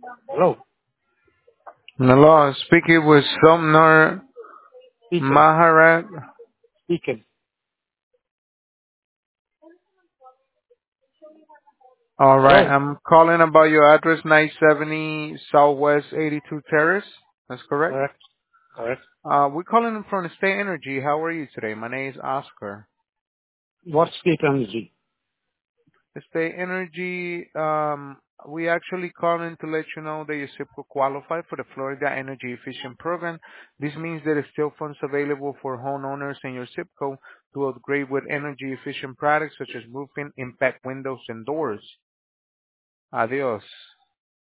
Hello, Hello, speaking with Sumner speaking, Maharat. speaking. All right, Hello, I'm calling about your address, 970 Southwest 82 Terrace. That's correct. correct, correct. We're calling from State Energy. How are you today? My name is Oscar. What state energy? State Energy, we actually calling to let you know that your SIP will qualify for the Florida Energy Efficient Program. This means there is still funds available for homeowners in your SIP code to upgrade with energy efficient products such as roofing, impact windows, and doors. Adios.